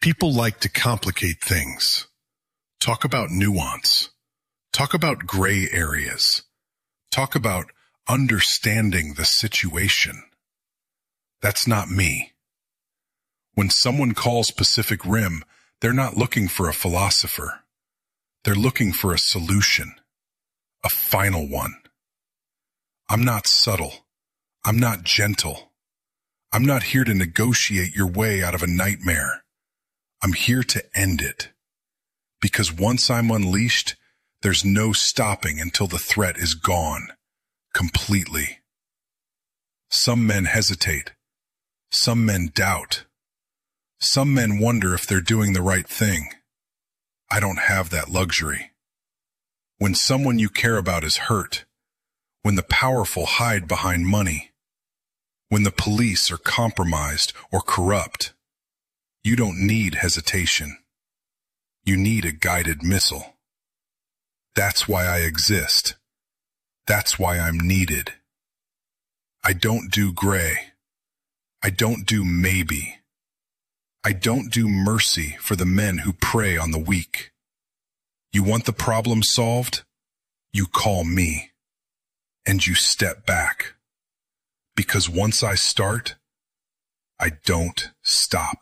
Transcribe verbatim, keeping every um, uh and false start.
People like to complicate things. Talk about nuance. Talk about gray areas. Talk about understanding the situation. That's not me. When someone calls Pacific Rim, they're not looking for a philosopher. They're looking for a solution, a final one. I'm not subtle. I'm not gentle. I'm not here to negotiate your way out of a nightmare. I'm here to end it. Because once I'm unleashed, there's no stopping until the threat is gone, completely. Some men hesitate. Some men doubt. Some men wonder if they're doing the right thing. I don't have that luxury. When someone you care about is hurt, when the powerful hide behind money, when the police are compromised or corrupt, you don't need hesitation. You need a guided missile. That's why I exist. That's why I'm needed. I don't do gray. I don't do maybe. I don't do mercy for the men who prey on the weak. You want the problem solved? You call me. And you step back. Because once I start, I don't stop.